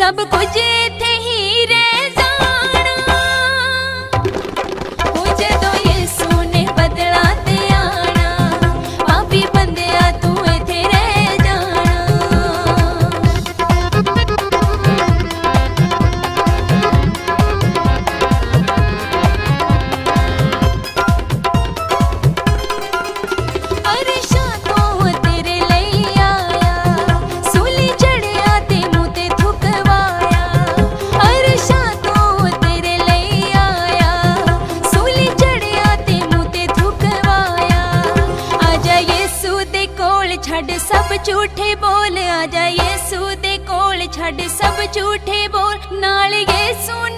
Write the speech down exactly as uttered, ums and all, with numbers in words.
सब कुछ इत्थे ही रह जाना। ओ जदों यीशु ने बदला ते आना, पापी बंदिया तू इत्थे रह जाना। अरशां तो तेरे लई आया, सूली चढ़िया ते मुँह ते थुकवाया। अरशां तो तेरे लई आया, सूली चढ़िया ते मुँह ते थुकवाया। आजा यीशु दे कोल छड्ड सब झूठे बोल, आजा यीशु दे कोल छड्ड सब झूठे बोल, नाल यीशु